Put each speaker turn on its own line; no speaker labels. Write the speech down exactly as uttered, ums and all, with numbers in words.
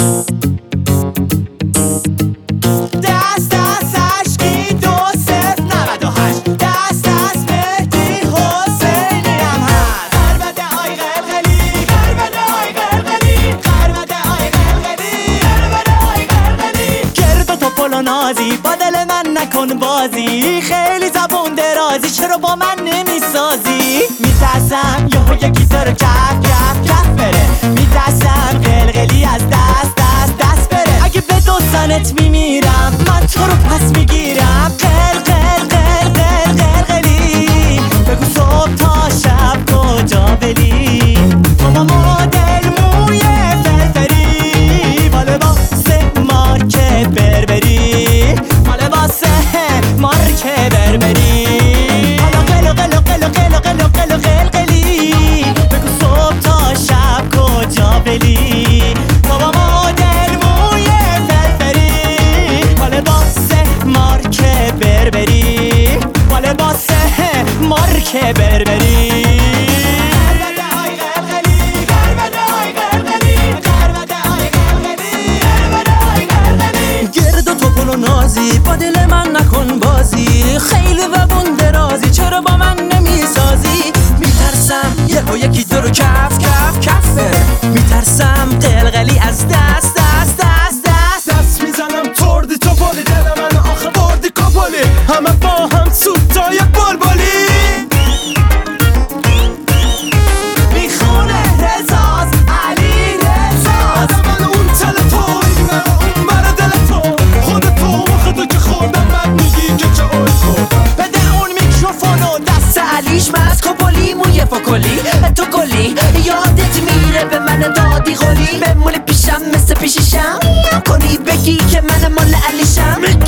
دست دست عشقی دو صفر نود و هشت دست دست مهدی حسینی هم هست. غربت آی قلقلی غربت آی قلقلی غربت آی قلقلی غربت آی قلقلی. گرد و توپل و نازی با دل من نکن بازی، خیلی زبون درازی چرا با من نمیسازی؟ میترسم یهو یکی تو رو کف کف کف بره، میترسم قلقلی از دست دست دست بره. اگه به دوستانت میمیرم من تو رو پس میگیرم. قل قل قل قل قلقلی بگو صبح تا شب کجا بلی. تو با مدل موی فرفری با لباس مارک بربری با لباس مارک بربری. حالا قلو قلو قلو قلو قلو قلو قلقلی بگو صبح تا شب کجا بلی. تو با مدل موی فرفری با لباس مارک بربری با لباس مارک بربری.
گرد و توپل و نازی با دل من نکن بازی، خیلی زبون درازی چرا با من نمیسازی؟ میترسم یهو یکی تو رو کف کف کف بره، میترسم قلقلی از دست دست دست دست
دست میزنم تردی تو بالی دل من آخه بردی کپالی همه با هم سوتای بلبلی.
میخونه رزاز علی رزاز
من اون تلفن اون مرا دل تو خود تو مخدو که خوردم من میگی که چه اوی خوردم.
بده اون میکروفونو دست
علیش مست کپولی موی فکلی تو گلی یادت میره به من دادی غلی بمونی پیشم مثل پیشیشم کنی بگی که من مال علیشم.